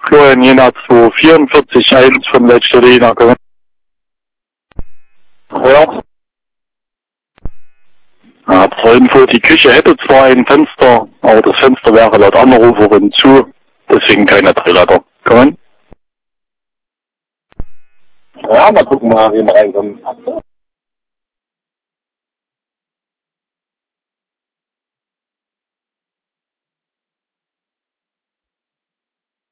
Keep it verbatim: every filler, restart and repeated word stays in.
Florian Jena zwei vierundvierzig eins von Letzterina. Ja. Ja, zur Info, die Küche hätte zwar ein Fenster, aber das Fenster wäre laut Anruferin zu, deswegen keine Drehleiter. Kommen? Ja, mal gucken, mal, wie wir reinkommen.